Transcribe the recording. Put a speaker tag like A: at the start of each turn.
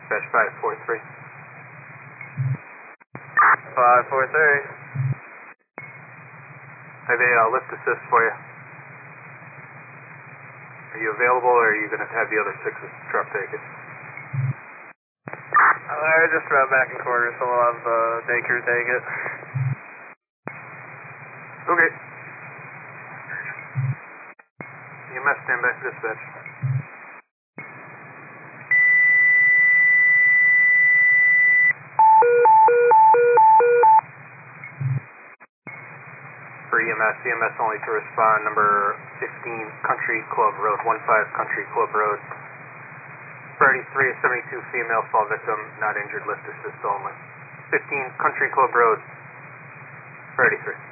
A: dispatch 543.
B: 543.
A: I have a lift assist for you. Are you available, or are you going to have the other 6's truck take it?
B: I just about back in quarters, so we'll have day crew take it.
A: Okay. EMS stand by for dispatch. For EMS only to respond, number 15 Country Club Road, 15 Country Club Road. Priority 3 is 72 female fall victim, not injured, lift assist only. 15 Country Club Road, priority 3.